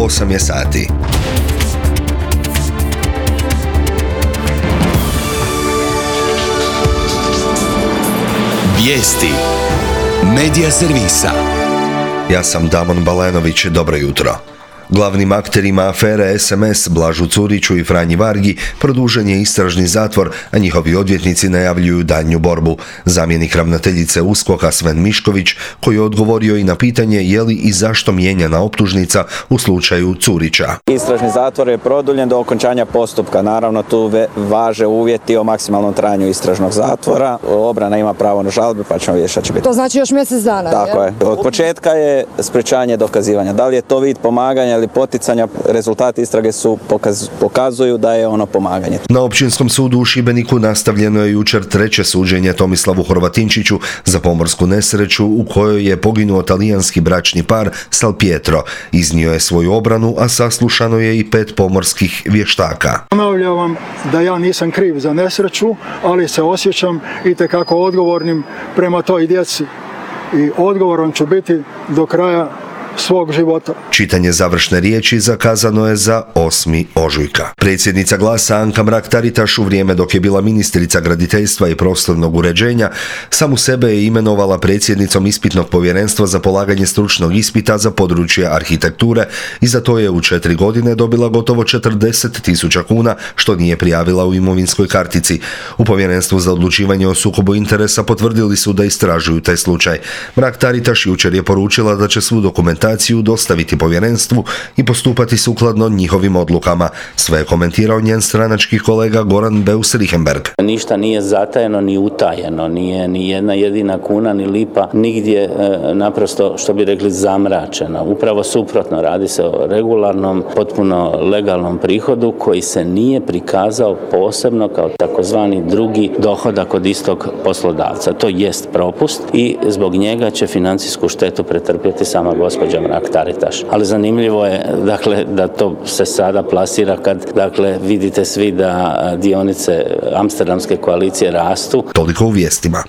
8 je sati. Vijesti Medija servisa. Ja sam Damon Balenović, dobro jutro. Glavnim akterima afere SMS Blažu Curiću i Franji Vargi produžen je istražni zatvor, a njihovi odvjetnici najavljuju daljnju borbu. Zamjenik ravnateljice USKOK-a Sven Mišković, koji je odgovorio i na pitanje je li i zašto mijenjana optužnica u slučaju Curića. Istražni zatvor je produljen do okončanja postupka. Naravno, tu važe uvjeti o maksimalnom trajanju istražnog zatvora. Obrana ima pravo na žalbe, pa ćemo vidjeti šta će biti. To znači još mjesec dana? Tako je. Od početka je sprečavanje dokazivanja. Da li je to vid pomaganja ili poticanja, rezultati istrage pokazuju da je ono pomaganje. Na Općinskom sudu u Šibeniku nastavljeno je jučer treće suđenje Tomislavu Horvatinčiću za pomorsku nesreću u kojoj je poginuo talijanski bračni par Salpietro. Iznio je svoju obranu, a saslušano je i 5 pomorskih vještaka. Ponavljam vam da ja nisam kriv za nesreću, ali se osjećam itekako odgovornim prema toj djeci i odgovoran ću biti do kraja svog života. Čitanje završne riječi zakazano je za 8. ožujka. Predsjednica Glasa Anka Mrak-Taritaš u vrijeme dok je bila ministrica graditeljstva i prostornog uređenja samu sebe je imenovala predsjednicom ispitnog povjerenstva za polaganje stručnog ispita za područje arhitekture i za to je u 4 godine dobila gotovo 40.000 kuna, što nije prijavila u imovinskoj kartici. U Povjerenstvu za odlučivanje o sukobu interesa potvrdili su da istražuju taj slučaj. Mrak-Taritaš jučer je poručila da će svu dokumentaciju dostaviti povjerenstvu i postupati sukladno njihovim odlukama. Sve je komentirao njen stranački kolega Goran Beus-Richembergh. Ništa nije zatajeno ni utajeno, nije ni jedna jedina kuna ni lipa nigdje naprosto, što bi rekli, zamračena. Upravo suprotno, radi se o regularnom, potpuno legalnom prihodu koji se nije prikazao posebno kao takozvani drugi dohodak od istog poslodavca. To jest propust i zbog njega će financijsku štetu pretrpjeti sama gospođa Mrak-Taritaš. Ali zanimljivo je, dakle, da to se sada plasira kad, dakle, vidite svi da dionice Amsterdamske koalicije rastu. Toliko u vijestima.